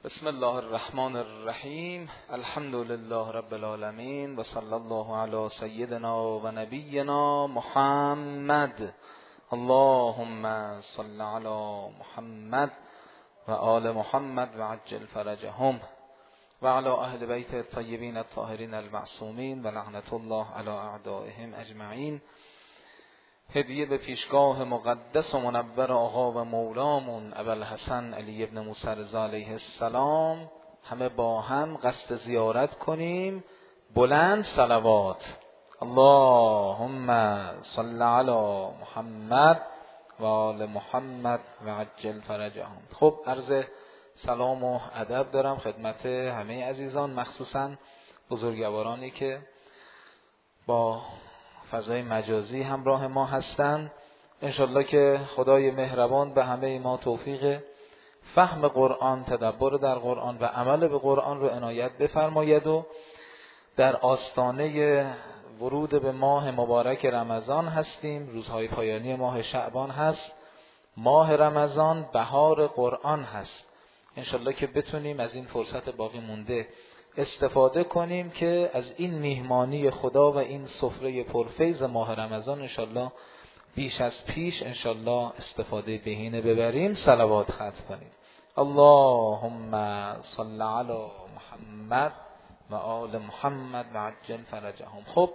بسم الله الرحمن الرحیم. الحمد لله رب العالمین و صلی الله علی سیدنا و نبینا محمد. اللهم صل علی محمد و آل محمد و عجل فرجهم و علی اهل بیت الطیبین الطاهرین المعصومین و لعنت الله علی اعدائهم اجمعین. هدیه به پیشگاه مقدس و منور آقا و مولامون ابوالحسن علی ابن موسی رضا علیه السلام. همه با هم قصد زیارت کنیم. بلند صلوات. اللهم صل علی محمد و آل محمد و عجل فرجهم. خب عرض سلام و ادب دارم خدمت همه عزیزان، مخصوصا بزرگوارانی که با فضای مجازی همراه ما هستند. انشالله که خدای مهربان به همه ما توفیق فهم قرآن، تدبر در قرآن و عمل به قرآن رو عنایت بفرماید و در آستانه ورود به ماه مبارک رمضان هستیم. روزهای پایانی ماه شعبان هست. ماه رمضان بهار قرآن هست. انشالله که بتونیم از این فرصت باقی مونده استفاده کنیم که از این میهمانی خدا و این سفره پرفیض ماه رمضان انشالله بیش از پیش انشالله استفاده بهینه ببریم. صلوات ختم کنیم. اللهم صل علی محمد و آل محمد و عجل فرجهم. خب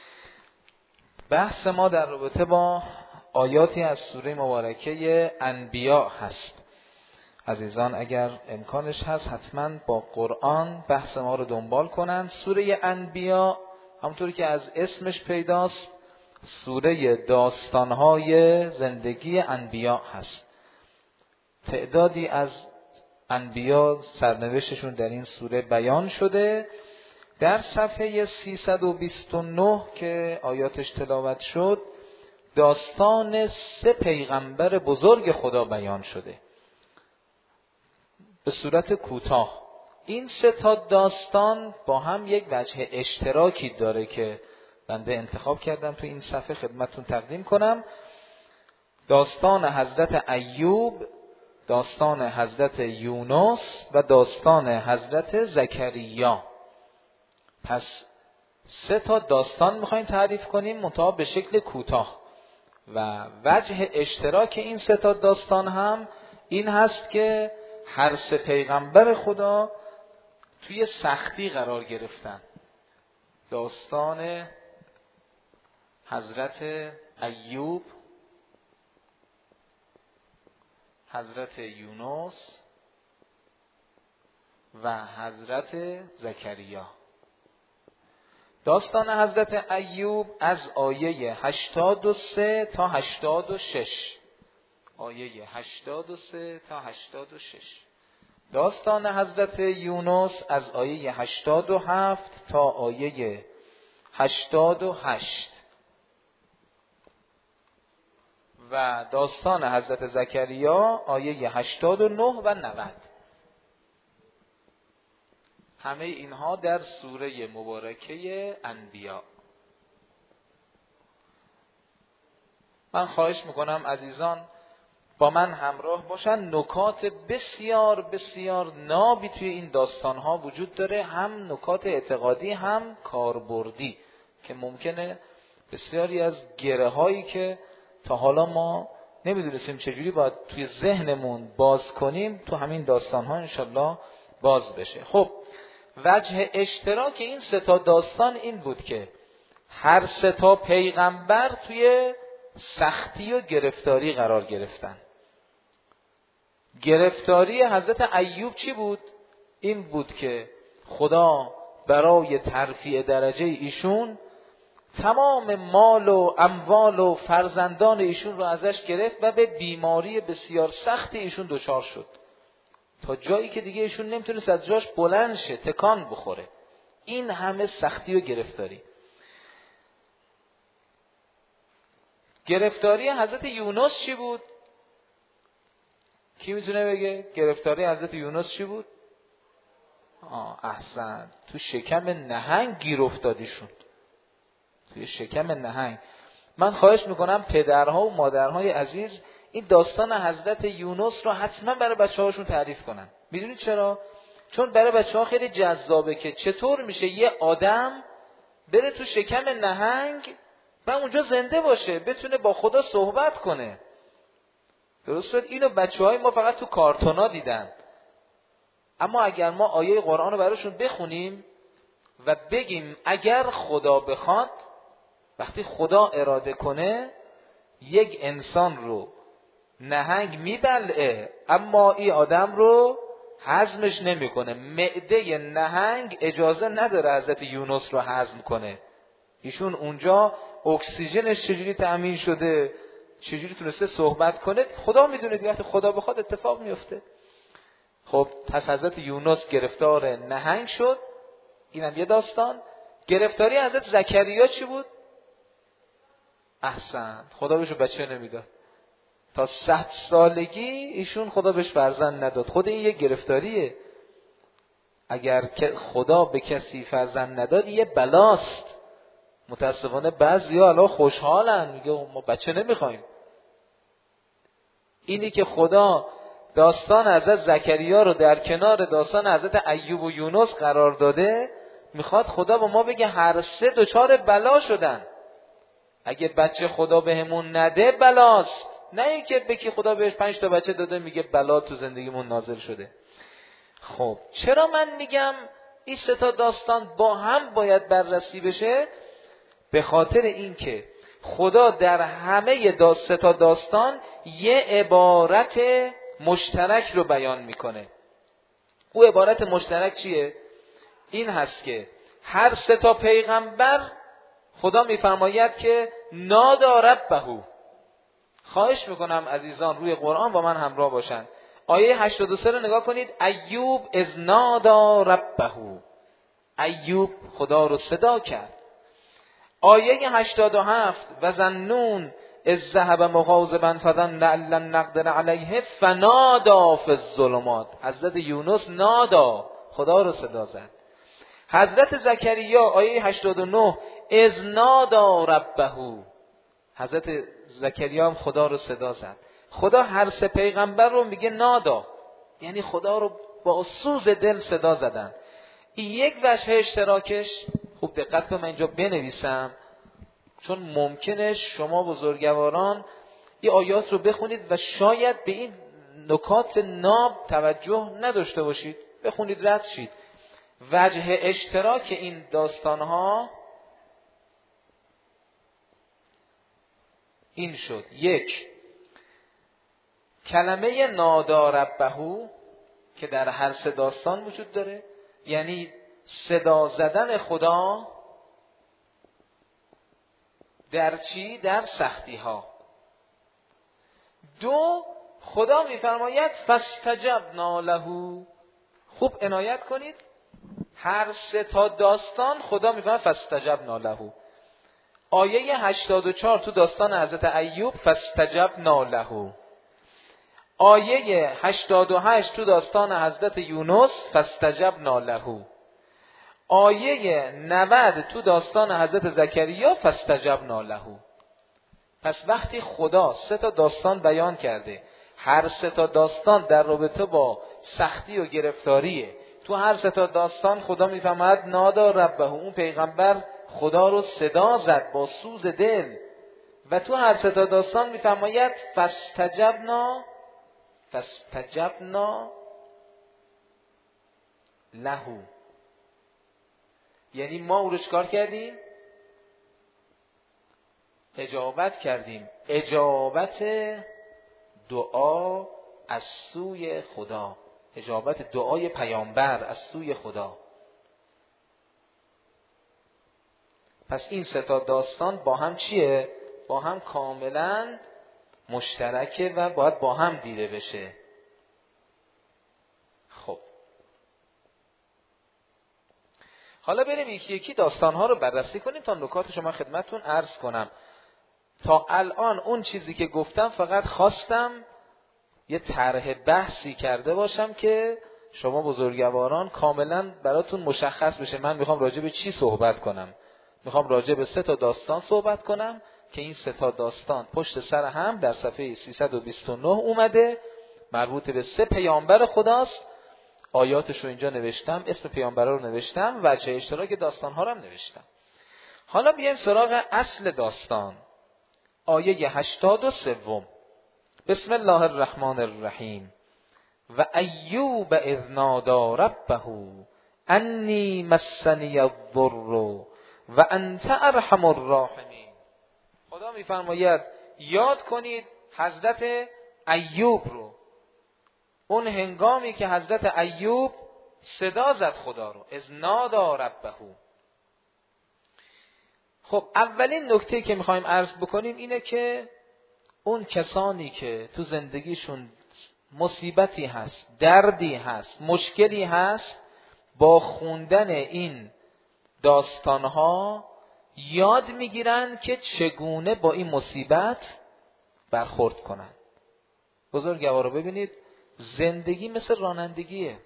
بحث ما در رابطه با آیاتی از سوره مبارکه انبیاء هست. عزیزان اگر امکانش هست حتما با قرآن بحث ما رو دنبال کنند. سوره انبیاء همونطوری که از اسمش پیداست سوره داستانهای زندگی انبیاء هست. تعدادی از انبیاء سرنوشتشون در این سوره بیان شده. در صفحه 329 که آیاتش تلاوت شد داستان 3 پیغمبر بزرگ خدا بیان شده به صورت کوتاه. این 3 تا داستان با هم یک وجه اشتراکی داره که بنده انتخاب کردم تو این صفحه خدمتتون تقدیم کنم. داستان حضرت ایوب، داستان حضرت یونس و داستان حضرت زکریا. پس 3 تا داستان میخوایم تعریف کنیم منتها به شکل کوتاه و وجه اشتراک این 3 تا داستان هم این هست که هر 3 پیغمبر خدا توی سختی قرار گرفتن. داستان حضرت ایوب، حضرت یونس و حضرت زکریا. داستان حضرت ایوب از آیه 83 تا 86. آیه 83 تا 86. داستان حضرت یونس از آیه 87 تا آیه 88 و داستان حضرت زکریا آیه 89 و 90. همه اینها در سوره مبارکه انبیاء. من خواهش میکنم عزیزان با من همراه باشن. نکات بسیار بسیار نابی توی این داستانها وجود داره، هم نکات اعتقادی هم کاربردی که ممکنه بسیاری از گره هایی که تا حالا ما نمیدونستیم چجوری باید توی ذهنمون باز کنیم تو همین داستانها انشالله باز بشه. خب وجه اشتراک این 3 تا داستان این بود که هر 3 تا پیغمبر توی سختی و گرفتاری قرار گرفتن. گرفتاری حضرت ایوب چی بود؟ این بود که خدا برای ترفیع درجه ایشون تمام مال و اموال و فرزندان ایشون رو ازش گرفت و به بیماری بسیار سخت ایشون دچار شد تا جایی که دیگه ایشون نمیتونست از جاش بلند شه، تکان بخوره. این همه سختی و گرفتاری. گرفتاری حضرت یونس چی بود؟ کی میتونه بگه؟ گرفتاری حضرت یونس چی بود؟ احسن، تو شکم نهنگ گیر افتادیشون. توی شکم نهنگ. من خواهش میکنم پدرها و مادرهای عزیز این داستان حضرت یونس رو حتما برای بچه‌هاشون تعریف کنن. میدونید چرا؟ چون برای بچه‌ها خیلی جذابه که چطور میشه یه آدم بره تو شکم نهنگ و اونجا زنده باشه، بتونه با خدا صحبت کنه. درسته؟ اینو بچه‌های ما فقط تو کارتونا دیدن. اما اگر ما آیه قرآن رو براشون بخونیم و بگیم اگر خدا بخواد، وقتی خدا اراده کنه یک انسان رو نهنگ میبلعه اما این آدم رو هضمش نمیکنه. معده نهنگ اجازه نداره حضرت یونس رو هضم کنه. ایشون اونجا اکسیژنش چجوری تأمین شده، چجوری تونسته صحبت کنه، خدا میدونه دیگه. وقتی خدا بخواد اتفاق میفته. خب پس حضرت یونس گرفتار نهنگ شد، اینم یه داستان. گرفتاری حضرت زکریا چی بود؟ احسن، خدا بهش بچه نمیداد. تا 100 سالگی ایشون خدا بهش فرزند نداد. خود این یه گرفتاریه. اگر که خدا به کسی فرزند نداد یه بلاست. متاسفانه بعضیا الان خوشحالن، میگه ما بچه نمیخوایم. اینی که خدا داستان حضرت زکریا رو در کنار داستان حضرت ایوب و یونس قرار داده، میخواد خدا با ما بگه هر سه دچار بلا شدن. اگه بچه خدا بهمون نده بلاست، نه اینکه بگی خدا بهش 5 تا بچه داده میگه بلا تو زندگیمون نازل شده. خب چرا من میگم این سه تا داستان با هم باید بررسی بشه؟ به خاطر اینکه خدا در همه سه تا داستان یه عبارت مشترک رو بیان میکنه. او عبارت مشترک چیه؟ این هست که هر سه تا پیغمبر خدا میفرماید که نادا ربهو. خواهش میکنم عزیزان روی قرآن با من همراه باشن. آیه 83 رو نگاه کنید. ایوب از نادا ربهو، ایوب خدا رو صدا کرد. آیه 87 و ظنون از ذهب مغاضبا فظن ان لن نقدر علیه فنادا فی الظلمات. حضرت یونس نادا، خدا رو صدا زد. حضرت زکریا آیه 89 از نادا ربهو، حضرت زکریا هم خدا رو صدا زد. خدا هر سه پیغمبر رو میگه نادا، یعنی خدا رو با سوز دل صدا زدن. این یک وجه اشتراکش. خوب دقت کنم من اینجا بنویسم، چون ممکنه شما بزرگواران این آیات رو بخونید و شاید به این نکات ناب توجه نداشته باشید. بخونید رد شید. وجه اشتراک این داستانها این شد: یک، کلمه نادا ربهو که در هر سه داستان وجود داره، یعنی صدا زدن خدا در چی؟ در سختی ها. دو، خدا میفرماید فاستجبنا له. خوب عنایت کنید، هر سه تا داستان خدا میفرماید فاستجبنا له. آیه 84 تو داستان حضرت ایوب فاستجبنا له. آیه 88 تو داستان حضرت یونس فاستجبنا له. آیه 90 تو داستان حضرت زکریا فاستجبنا له. پس وقتی خدا سه تا داستان بیان کرده، هر سه تا داستان در رابطه با سختی و گرفتاریه. تو هر سه تا داستان خدا میفهمد نادا ربه، اون پیغمبر خدا رو صدا زد با سوز دل. و تو هر سه تا داستان میفرماید فاستجبنا له، یعنی ما او رو چکار کردیم؟ اجابت کردیم. اجابت دعا از سوی خدا، اجابت دعای پیامبر از سوی خدا. پس این سه تا داستان با هم چیه؟ با هم کاملا مشترکه و باید با هم دیده بشه. خب حالا بریم یکی یکی داستانها رو بررسی کنیم تا نکاتش من خدمتتون عرض کنم. تا الان اون چیزی که گفتم فقط خواستم یه طرح بحثی کرده باشم که شما بزرگواران کاملا براتون مشخص بشه من میخوام راجع به چی صحبت کنم. میخوام راجع به سه تا داستان صحبت کنم که این سه تا داستان پشت سر هم در صفحه 329 اومده، مربوط به سه پیامبر خداست. آیاتش رو اینجا نوشتم، اسم پیامبرا رو نوشتم، وجه اشتراک داستان‌ها رو هم نوشتم. حالا بیایم سراغ اصل داستان. آیه 83. بسم الله الرحمن الرحیم. و ایوب اذ نادی ربه انی مسنی الضر و انت ارحم الراحمین. خدا میفرماید یاد کنید حضرت ایوب رو، اون هنگامی که حضرت ایوب صدا زد خدا رو، اذ نادی ربه. خب اولین نکته که میخوایم عرض بکنیم اینه که اون کسانی که تو زندگیشون مصیبتی هست، دردی هست، مشکلی هست، با خوندن این داستانها یاد میگیرن که چگونه با این مصیبت برخورد کنن. بزرگوارا ببینید، زندگی مثل رانندگیه.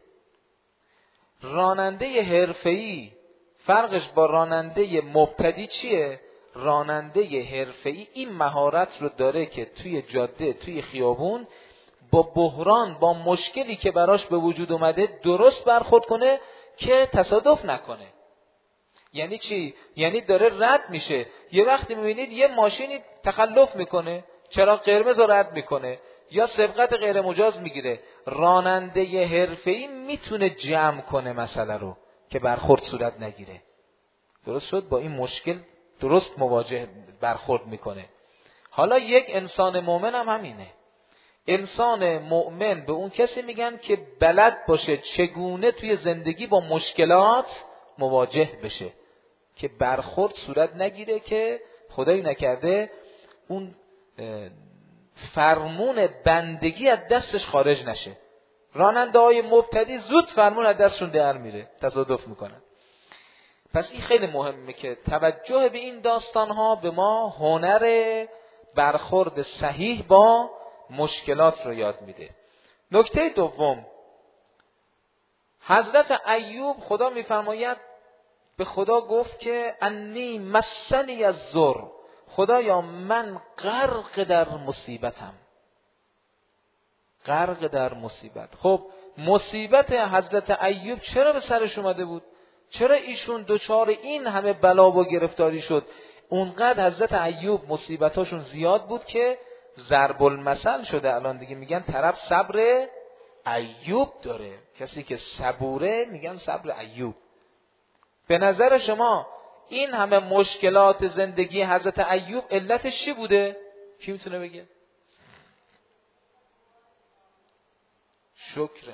راننده حرفه‌ای فرقش با راننده مبتدی چیه؟ راننده حرفه‌ای این مهارت رو داره که توی جاده، توی خیابون با بحران، با مشکلی که براش به وجود اومده درست برخورد کنه که تصادف نکنه. یعنی چی؟ یعنی داره رد میشه، یه وقتی میبینید یه ماشینی تخلف میکنه، چراغ قرمز رو رد میکنه یا سبقت غیر مجاز میگیره، راننده حرفه‌ای میتونه جمع کنه مسئله رو که برخورد صورت نگیره. درست شد؟ با این مشکل درست مواجه برخورد میکنه. حالا یک انسان مؤمن هم همینه. انسان مؤمن به اون کسی میگن که بلد باشه چگونه توی زندگی با مشکلات مواجه بشه که برخورد صورت نگیره، که خدایی نکرده اون فرمون بندگی از دستش خارج نشه. راننده های مبتدی زود فرمون از دستشون در میره، تصادف میکنن. پس این خیلی مهمه که توجه به این داستان ها به ما هنر برخورد صحیح با مشکلات رو یاد میده. نکته دوم، حضرت ایوب خدا میفرماید به خدا گفت که انی مسنی الضر، خدایا من غرق در مصیبتم، غرق در مصیبت. خب مصیبت حضرت ایوب چرا به سرش اومده بود؟ چرا ایشون دوچار این همه بلا و گرفتاری شد؟ اونقدر حضرت ایوب مصیبتاشون زیاد بود که ضرب المثل شده. الان دیگه میگن طرف صبر ایوب داره، کسی که صبوره میگن صبر ایوب. به نظر شما این همه مشکلات زندگی حضرت ایوب علتش چی بوده؟ کی میتونه بگه؟ شکر.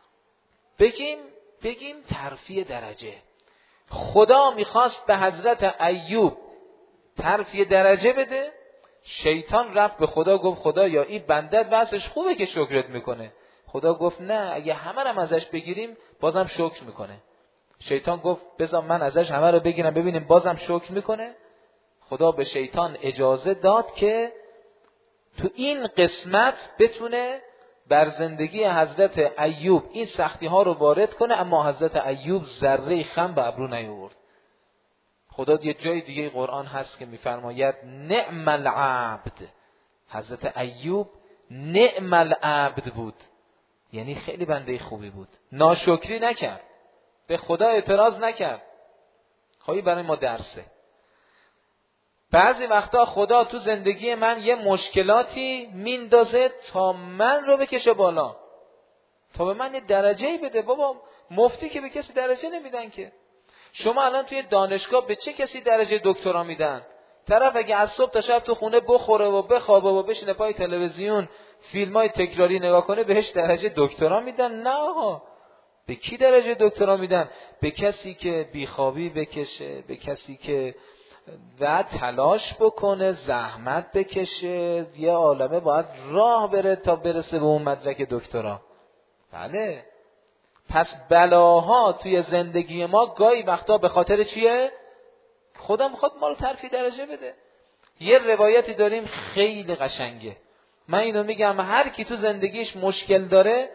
بگیم ترفیع درجه. خدا میخواست به حضرت ایوب ترفیع درجه بده، شیطان رفت به خدا گفت خدایا این بندت واسش خوبه که شکرت میکنه. خدا گفت نه، اگه همه رو ازش بگیریم بازم شکر میکنه. شیطان گفت بذار من ازش همه رو بگیرم ببینیم بازم شکر میکنه. خدا به شیطان اجازه داد که تو این قسمت بتونه بر زندگی حضرت ایوب این سختی ها رو وارد کنه، اما حضرت ایوب ذره خم به ابرو نیاورد. خدا یه جای دیگه قرآن هست که میفرماید نعم العبد، حضرت ایوب نعم العبد بود، یعنی خیلی بنده خوبی بود، ناشکری نکرد، به خدا اعتراض نکرد. خواهی برای ما درسه. بعضی وقتا خدا تو زندگی من یه مشکلاتی میندازه تا من رو بکشه بالا، تا به من یه درجه‌ای بده. بابا مفتی که به کسی درجه نمیدن که. شما الان توی دانشگاه به چه کسی درجه دکترا میدن؟ طرف اگه از صبح تا شب تو خونه بخوره و بخوابه و بشینه پای تلویزیون فیلمای تکراری نگاه کنه بهش درجه دکترا میدن؟ نه آقا. به کی درجه دکترا میدن؟ به کسی که بیخوابی بکشه، به کسی که و تلاش بکنه، زحمت بکشه، یه عالمه باید راه بره تا برسه به اون مدرک دکترا. بله. پس بلاها توی زندگی ما گاهی وقتا به خاطر چیه؟ خدا میخواد ما رو ترفیع درجه بده. یه روایتی داریم خیلی قشنگه، من اینو میگم هر کی تو زندگیش مشکل داره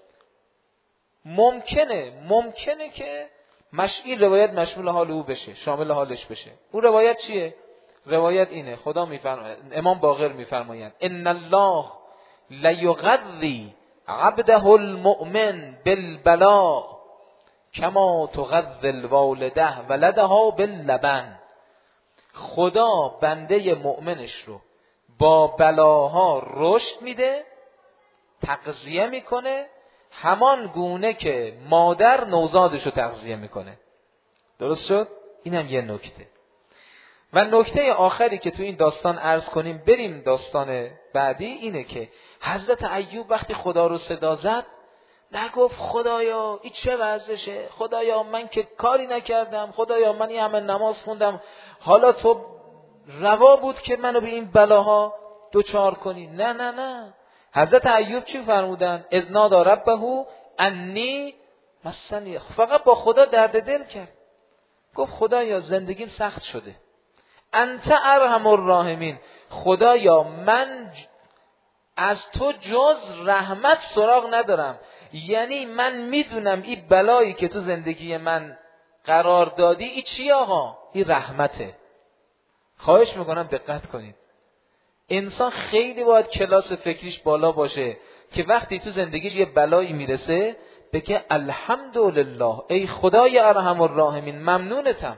ممکنه که این روایت مشمول حال او بشه، شامل حالش بشه. اون روایت چیه؟ روایت اینه، خدا میفرماید، امام باقر میفرماید ان الله لیغذی عبده المؤمن بالبلا کما تغذی الوالده ولدها باللبن. خدا بنده مؤمنش رو با بلاها رشد میده، تغذیه میکنه، همان گونه که مادر نوزادش رو تغذیه میکنه. درست شد؟ اینم یه نکته. و نکته آخری که تو این داستان عرض کنیم بریم داستان بعدی اینه که حضرت ایوب وقتی خدا رو صدا زد نگفت خدایا این چه وضعشه، خدایا من که کاری نکردم، خدایا من این همه نماز خوندم، حالا تو روا بود که منو به این بلاها دوچار کنی. نه نه نه. حضرت ایوب چی فرمودن؟ اذ نادی ربه انی مسنی، فقط با خدا درد دل کرد. گفت خدایا زندگیم سخت شده، انت ارحم الراحمین، خدایا من از تو جز رحمت سراغ ندارم. یعنی من میدونم این بلایی که تو زندگی من قرار دادی این چی آقا؟ این رحمته. خواهش میکنم دقت کنید، انسان خیلی باید کلاس فکریش بالا باشه که وقتی تو زندگیش یه بلایی میرسه بگه الحمدلله، ای خدای ارحم الراحمین ممنونتم.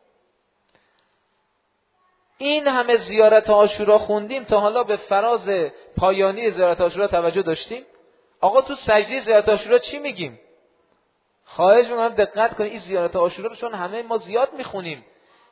این همه زیارت عاشورا خوندیم، تا حالا به فراز پایانی زیارت عاشورا توجه داشتیم؟ آقا تو سجده زیارت عاشورا چی میگیم؟ خواهش میکنم دقت کنید، این زیارت عاشورا رو چون همه ما زیاد میخونیم،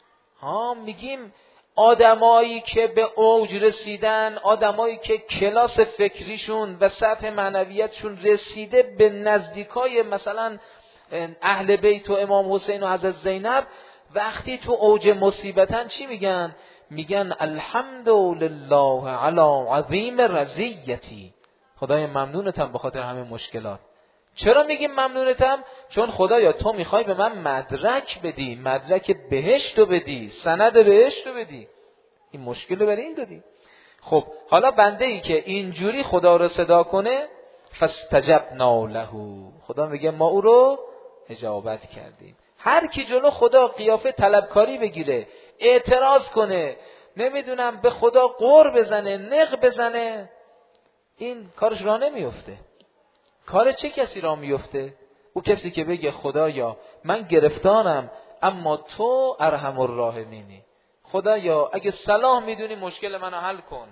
میگیم آدمایی که به اوج رسیدن، آدمایی که کلاس فکریشون و سطح معنویتشون رسیده به نزدیکای مثلا اهل بیت و امام حسین و حضرت زینب، وقتی تو اوج مصیبتن چی میگن؟ میگن الحمدلله علی عظیم رضیتی، خدای ممنونتم به خاطر همه مشکلات. چرا میگیم ممنونتم؟ چون خدایا تو میخوای به من مدرک بدی، مدرک بهشت رو بدی، سند بهشت رو بدی، این مشکل رو برای این دادی. خب حالا بنده ای که اینجوری خدا رو صدا کنه، فاستجبنا له، خدا میگه ما او رو اجابت کردیم. هر کی جلو خدا قیافه طلبکاری بگیره، اعتراض کنه، نمیدونم به خدا قر بزنه، نق بزنه، این کارش راه نمیفته. کار چه کسی راه میفته؟ او کسی که بگه خدایا من گرفتارم اما تو ارحم الراحمینی، خدایا اگه صلاح میدونی مشکل منو حل کن.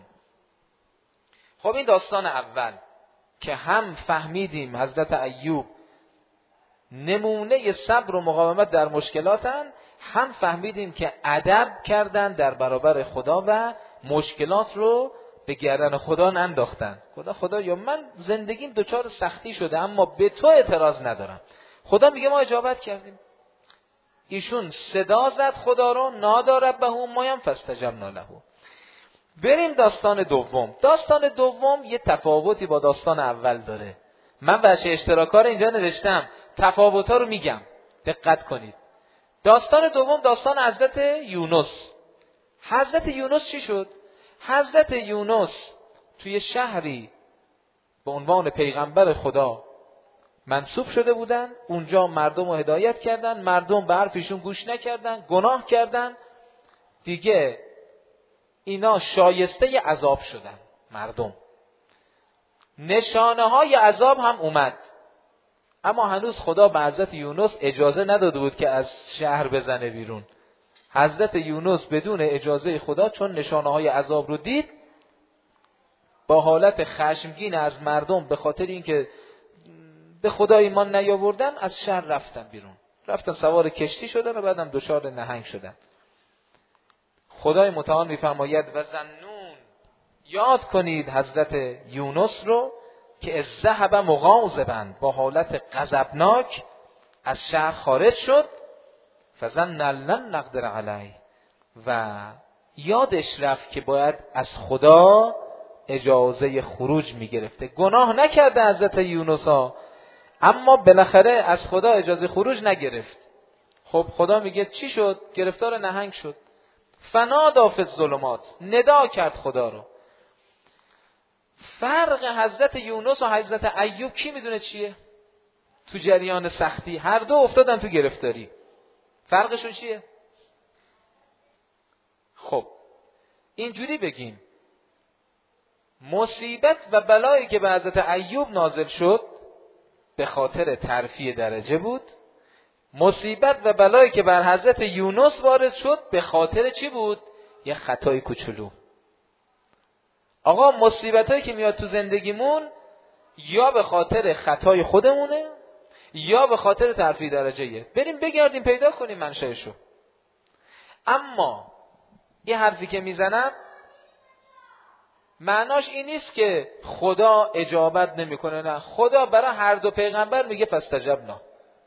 خب این داستان اول که هم فهمیدیم حضرت ایوب نمونه صبر و مقاومت در مشکلاتن، هم فهمیدیم که ادب کردن در برابر خدا و مشکلات رو به گردن خدا ننداختن. خدایا من زندگیم دچار سختی شده اما به تو اعتراض ندارم. خدا میگه ما اجابت کردیم. ایشون صدا زد خدا رو، نادی ربه ما فاستجبنا له. بریم داستان دوم. داستان دوم یه تفاوتی با داستان اول داره. من بچه اشتراکا رو اینجا نوشتم، تفاوت‌ها رو میگم، دقت کنید. داستان دوم داستان حضرت یونس. حضرت یونس چی شد؟ حضرت یونس توی شهری به عنوان پیغمبر خدا منصوب شده بودن، اونجا مردم رو هدایت کردن، مردم به حرفشون گوش نکردن، گناه کردن، دیگه اینا شایسته عذاب شدن. مردم نشانه های عذاب هم اومد، اما هنوز خدا به حضرت یونس اجازه نداده بود که از شهر بزنه بیرون. حضرت یونس بدون اجازه خدا چون نشانه های عذاب رو دید، با حالت خشمگین از مردم به خاطر اینکه به خدا ایمان نیاوردن از شهر رفتن بیرون، رفتن سوار کشتی شدن و بعدم دچار نهنگ شدن. خدای متعال میفرماید و ظنون، یاد کنید حضرت یونس رو که از ذهب مغاضبا، با حالت غضبناک از شهر خارج شد، فظن لن نقدر علیه، و یادش رفت که باید از خدا اجازه خروج میگرفته. گناه نکرده حضرت یونس ها، اما بالاخره از خدا اجازه خروج نگرفت. خب خدا میگه چی شد؟ گرفتار نهنگ شد. فنادی فی الظلمات، ندا کرد خدا رو. فرق حضرت یونس و حضرت ایوب کی میدونه چیه؟ تو جریان سختی هر دو افتادن تو گرفتاری. فرقشون چیه؟ خب اینجوری بگیم، مصیبت و بلایی که به حضرت ایوب نازل شد به خاطر ترفیع درجه بود. مصیبت و بلایی که بر حضرت یونس وارد شد به خاطر چی بود؟ یه خطای کوچولو. آقا مصیبتایی که میاد تو زندگیمون یا به خاطر خطای خودمونه یا به خاطر ترفیع درجه‌ایه. بریم بگردیم پیدا کنیم منشأشو. اما یه حرفی که میزنم معناش این نیست که خدا اجابت نمیکنه، نه، خدا برای هر دو پیغمبر میگه فاستجبنا.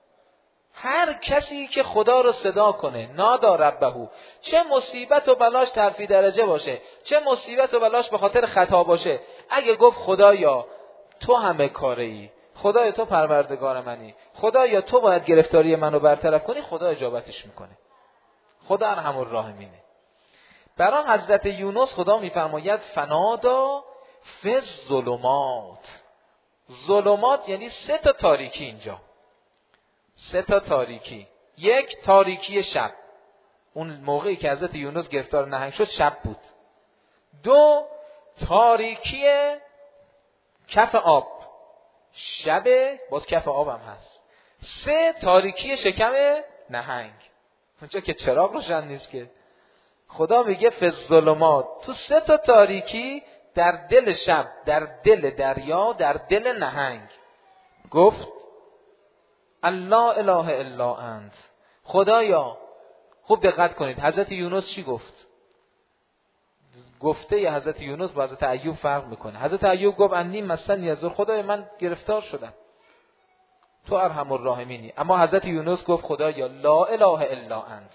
هر کسی که خدا رو صدا کنه نادا ربهو، چه مصیبت و بلاش ترفیع درجه باشه، چه مصیبت و بلاش به خاطر خطا باشه، اگه گفت خدایا تو همه کاری، خدایا تو پروردگار منی، خدایا تو باید گرفتاری منو برطرف کنی، خدا اجابتش میکنه. خدا ارحم الراحمینه. برای حضرت یونس خدا میفرماید فنادا فی الظلمات. ظلمات یعنی 3 تا تاریکی اینجا. 3 تا تاریکی. یک، تاریکی شب. اون موقعی که حضرت یونس گرفتار نهنگ شد شب بود. 2، تاریکی کف آب. شب باز کف آب هم هست. 3، تاریکی شکم نهنگ. اونجا که چراغ روشن نیست که. خدا میگه فی الظلمات، تو 3 تا تاریکی، در دل شب، در دل دریا، در دل نهنگ. گفت الله اله الا انت. خدایا، خوب دقت کنید حضرت یونس چی گفت؟ گفته ی حضرت یونس با حضرت ایوب فرق میکنه. حضرت ایوب گفت انی مسنی الضر، خدایا من گرفتار شدم، تو ارحم الراحمینی. اما حضرت یونس گفت خدایا لا اله الا انت،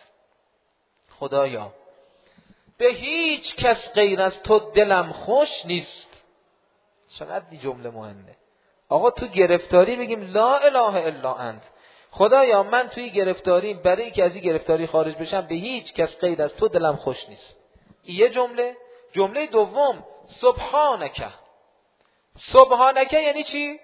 خدایا به هیچ کس غیر از تو دلم خوش نیست. چقدر این جمله مهمه. آقا تو گرفتاری بگیم لا اله الا انت، خدایا من توی گرفتاری، برای که از این گرفتاری خارج بشم به هیچ کس غیر از تو دلم خوش نیست. یه جمله. جمله دوم سبحانک. سبحانک یعنی چی؟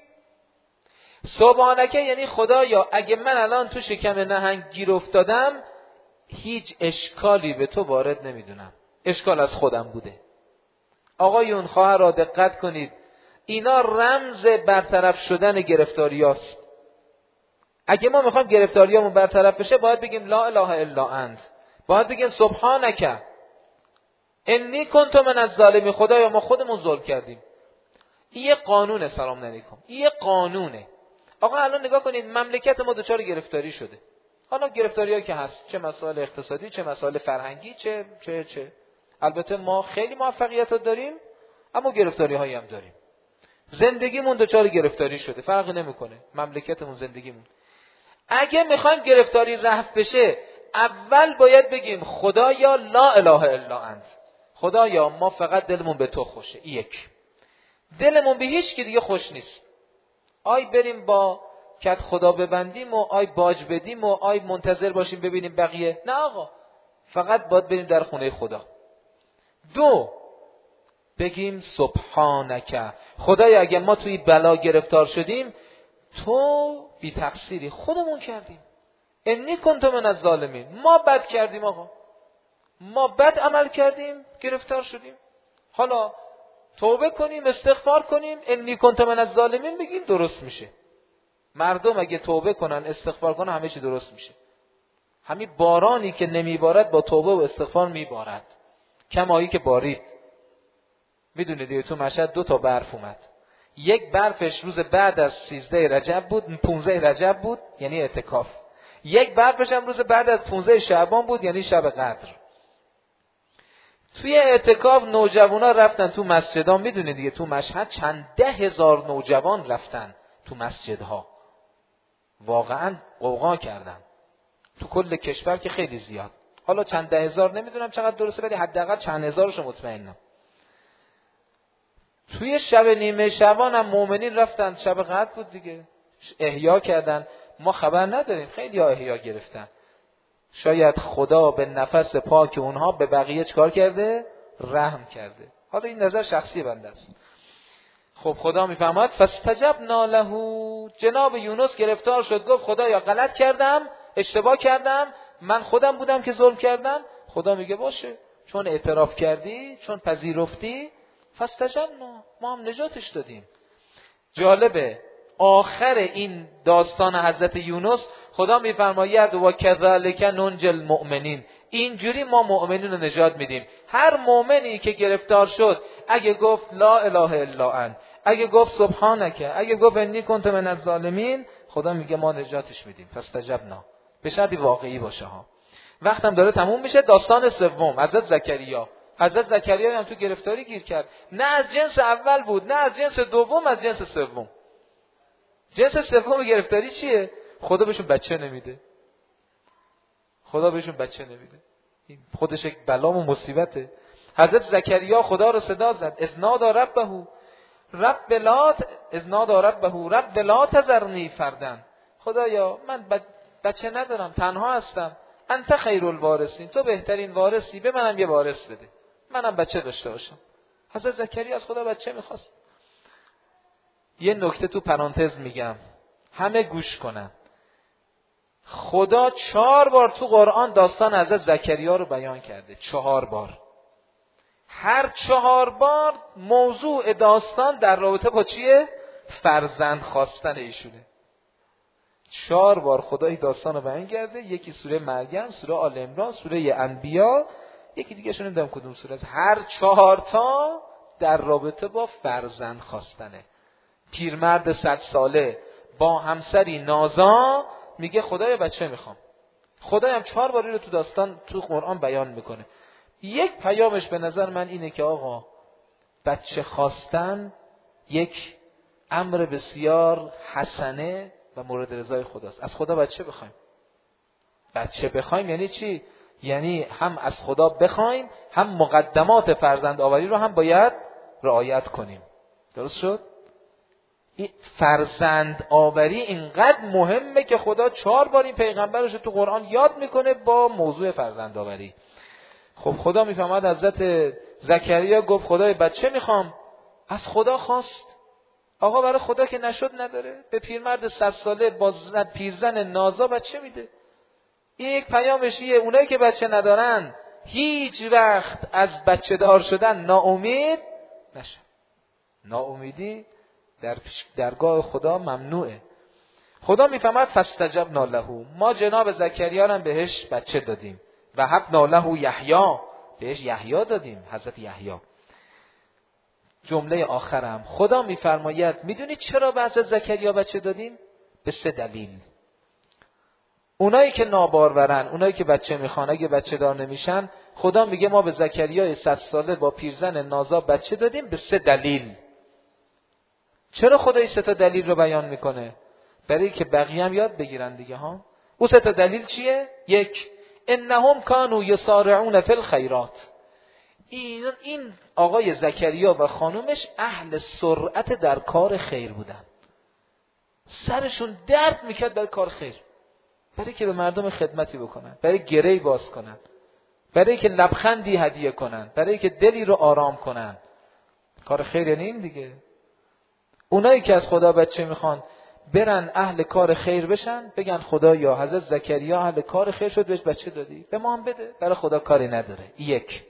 سبحانک یعنی خدایا اگه من الان تو شکم نهنگ گیر افتادم هیچ اشکالی به تو وارد نمیدونم، اشکال از خودم بوده. آقایون خواهرها دقت کنید، اینا رمز برطرف شدن گرفتاری هاست. اگه ما میخوایم گرفتاریامون برطرف بشه باید بگیم لا اله الا انت، باید بگیم سبحانک انی کنت من الظالمین. خدایا ما خودمون ظلم کردیم. این یه قانونه. سلام علیکم. این یه قانونه. آقا الان نگاه کنید مملکت ما دچار گرفتاری شده. حالا گرفتاری‌ها که هست، چه مسائل اقتصادی، چه مسائل فرهنگی، چه البته ما خیلی موفقیت داریم اما گرفتاری‌هایی هم داریم. زندگیمون دچار گرفتاری شده، فرقی نمیکنه مملکتمون، زندگیمون. اگه میخوایم گرفتاری رفع بشه اول باید بگیم خدایا لا اله الا انت، خدایا ما فقط دلمون به تو خوشه. یک، دلمون به هیچ کی دیگه خوش نیست. آی بریم با کت خدا ببندیم و آی باج بدیم و آی منتظر باشیم ببینیم بقیه، نه آقا، فقط باید بریم در خونه خدا. 2، بگیم سبحانک، خدایا اگه ما توی بلا گرفتار شدیم تو بی تقصیری، خودمون کردیم. انی کنت من الظالمین، ما بد کردیم آقا، ما بد عمل کردیم گرفتار شدیم. حالا توبه کنیم، استغفار کنیم، انی کنت من الظالمین بگیم، درست میشه. مردم اگه توبه کنن استغفار کنن همه چی درست میشه. همین بارانی که نمیبارد با توبه و استغفار میبارد. کمایی که بارید. میدونید تو مشهد 2 تا برف اومد. یک برفش روز بعد از 13 رجب بود، 15 رجب بود یعنی اعتکاف. یک برفش هم روز بعد از 15 شعبان بود یعنی شب قدر. توی اعتکاف نوجوانا رفتن تو مسجدها. میدونید دیگه تو مشهد چند 10,000 نوجوان رفتن تو مسجدها، واقعا قوقا کردن. تو کل کشور که خیلی زیاد، حالا چند 10,000 نمیدونم چقدر درسته ولی حداقل چند هزارشو مطمئنم. توی شب نیمه شعبان هم مؤمنین رفتن، شب قدر بود دیگه، احیا کردن. ما خبر نداریم خیلی ها احیا گرفتن. شاید خدا به نفس پاک اونها به بقیه چکار کرده؟ رحم کرده. حالا این نظر شخصی بنده است. خب خدا میفرماید فاستجبنا له، جناب یونس گرفتار شد، گفت خدایا غلط کردم، اشتباه کردم، من خودم بودم که ظلم کردم. خدا میگه باشه، چون اعتراف کردی، چون پذیرفتی، فاستجبنا، ما هم نجاتش دادیم. جالبه آخر این داستان حضرت یونس خدا میفرماید و کذالک ننجی المؤمنین، اینجوری ما مؤمنین رو نجات میدیم. هر مؤمنی که گرفتار شد، اگه گفت لا اله الا انت، اگه گفت سبحانک، اگه گفت انی کنت من الظالمین، خدا میگه ما نجاتش میدیم. فاستجبنا، به شرطی واقعی باشه ها. وقتم داره تموم میشه. داستان سوم حضرت زکریا. حضرت زکریا هم تو گرفتاری گیر کرد، نه از جنس اول بود، نه از جنس دوم، از جنس سوم. جنس سوم گرفتاری چیه؟ خدا بهشون بچه نمیده. خدا بهشون بچه نمیده. این خودش یک بلا و مصیبته. حضرت زکریا خدا رو صدا زد، رب لا تذرنی فردا. خدایا من بچه ندارم، تنها هستم. انت خیر الوارثین، تو بهترین وارثی، به منم یه وارث بده، منم بچه داشته باشم. حضرت زکریا از خدا بچه میخواست. یه نکته تو پرانتز میگم، همه گوش کنن. خدا 4 بار تو قرآن داستان حضرت زکریا رو بیان کرده. 4 بار. هر 4 بار موضوع داستان در رابطه با چیه؟ فرزند خواستن ایشونه. 4 بار خدا این داستان رو بیان کرده. یکی سوره مریم، سوره آل عمران، سوره انبیا، یکی دیگه شون نمیدونم کدوم سوره است. هر 4 تا در رابطه با فرزند خواستنه. پیرمرد 100 ساله با همسری نازا میگه خدایا بچه میخوام. خدایا هم 4 باری رو تو داستان تو قرآن بیان میکنه. یک پیامش به نظر من اینه که آقا بچه خواستن یک امر بسیار حسنه و مورد رضای خداست. از خدا بچه بخوایم. بچه بخوایم یعنی چی؟ یعنی هم از خدا بخوایم، هم مقدمات فرزند آوری رو هم باید رعایت کنیم. درست شد؟ این فرزند آوری اینقدر مهمه که خدا 4 بار این پیغمبرش تو قرآن یاد میکنه با موضوع فرزند آوری. خب خدا میفهمد حضرت زکریا گفت خدای بچه میخوام، از خدا خواست. آقا برای خدا که نشد نداره، به پیرمرد 100 ساله با پیرزن نازا بچه میده. این یک پیامشیه. اونایی که بچه ندارن هیچ وقت از بچه دار شدن ناامید نشن. ناامیدی در درگاه خدا ممنوعه. خدا میفهمد فاستجبنا له، ما جناب زکریا رو بهش بچه دادیم. و وهبنا له یحیی، بهش یحیی دادیم، حضرت یحیی. جمله آخرم خدا میفرماید میدونی چرا به حضرت زکریا بچه دادیم؟ به 3 دلیل. اونایی که نابارورن، اونایی که بچه میخوان، اگه بچه دار نمیشن، خدا میگه ما به زکریای 100 ساله با پیرزن نازا بچه دادیم به 3 دلیل. چرا خدا این 3 تا دلیل رو بیان میکنه؟ برای که بقیه هم یاد بگیرن دیگه ها. اون 3 تا دلیل چیه؟ 1 انهم کانوا یسارعون فی الخیرات. این آقای زکریا و خانومش اهل سرعت در کار خیر بودن. سرشون درد میکرد برای کار خیر، برای که به مردم خدمتی بکنن، برای گری باز کنن، برای که لبخندی هدیه کنن، برای که دلی رو آرام کنن. کار خیر یعنی این دیگه. اونایی که از خدا بچه میخوان برن اهل کار خیر بشن، بگن خدا یا حضرت زکریا اهل کار خیر شد بهش بچه دادی، به ما هم بده، برای خدا کاری نداره. 1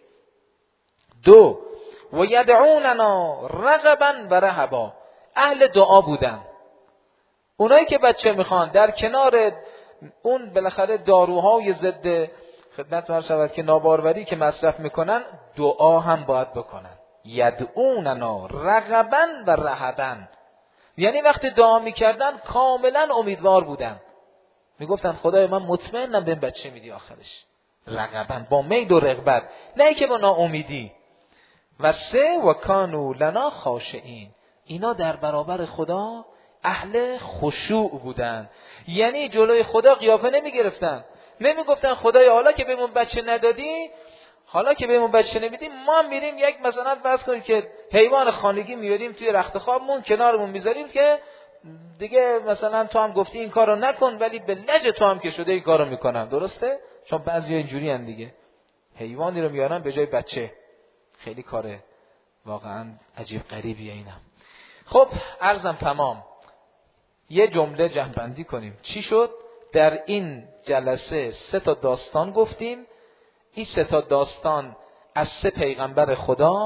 2 و یدعوننا رغبا و رهبا، اهل دعا بودن. اونایی که بچه میخوان در کنار اون بالاخره داروهای ضد خدمت من شود که ناباروری که مصرف میکنن، دعا هم باید بکنن. یدعوننا رغبا و رهبا، یعنی وقتی دعا میکردن کاملا امیدوار بودن، میگفتن خدای من مطمئنم به بچه میدی آخرش. رغبا، با میل و رغبت، نه که با ناامیدی. و 3 و کانوا لنا خاشعین، اینا در برابر خدا اهل خشوع بودن. یعنی جلوی خدا قیافه نمیگرفتن، نمیگفتن خدایا حالا که بهمون بچه ندادی، حالا که بهمون بچه نمیدیم، ما میریم یک مثلا فرض کنید که حیوان خانگی میاریم توی رخت خوابمون کنارمون میذاریم که دیگه مثلا تو هم گفتی این کارو نکن، ولی به لج تو هم که شده این کارو میکنم. درسته؟ چون بعضیا اینجوری ان دیگه، حیوانی رو میارن به جای بچه. خیلی کاره واقعا عجیب غریبیه اینم. خب عرضم تمام. یه جمله جمع‌بندی کنیم. چی شد؟ در این جلسه 3 تا داستان گفتیم. این 3 تا داستان از 3 پیغمبر خدا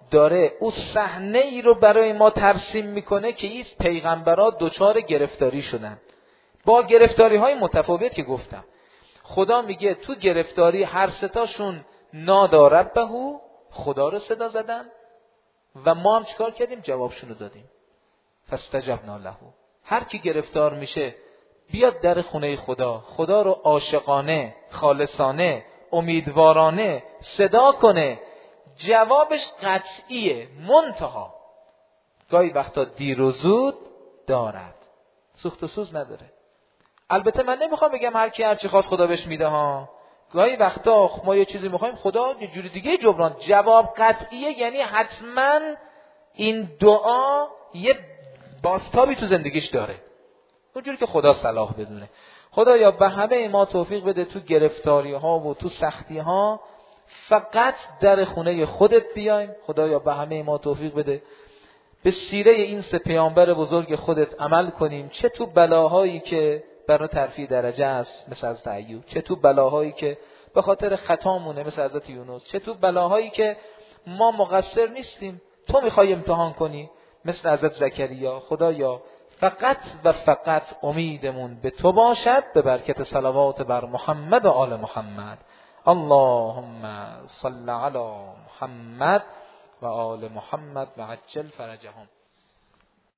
داره او صحنه ای رو برای ما ترسیم میکنه که این پیغمبرها دچار گرفتاری شدن با گرفتاری های متفاوت که گفتم. خدا میگه تو گرفتاری هر ستاشون نادا ربهو، خدا رو صدا زدن و ما هم چیکار کردیم؟ جوابشون رو دادیم. فاستجبنا له. هر کی گرفتار میشه بیاد در خونه خدا، خدا رو عاشقانه، خالصانه، امیدوارانه صدا کنه، جوابش قطعیه، منتها گاهی وقتا دیر و زود دارد، سوخت و سوز نداره. البته من نمیخوام بگم هر کی هر چی خواست خدا بهش میده ها. گاهی وقتا ما یه چیزی میخوایم خدا یه جوری دیگه جبران. جواب قطعیه یعنی حتما این دعا یه بازتابی تو زندگیش داره، اونجوری که خدا صلاح بدونه. خدایا به همه ما توفیق بده تو گرفتاری ها و تو سختی ها فقط در خونه خودت بیایم. خدایا به همه ما توفیق بده به سیره این سه پیامبر بزرگ خودت عمل کنیم، چه تو بلاهایی که برای ترفیع درجه است مثل حضرت ایوب، چه تو بلاهایی که به خاطر خطامونه مثل حضرت یونس، چه تو بلاهایی که ما مقصر نیستیم تو میخوای امتحان کنی مثل حضرت زکریا. خدایا فقط و فقط امیدمون به تو باشد، به برکت صلوات بر محمد و آل محمد. اللهم صل علی محمد و آل محمد و عجل فرجهم.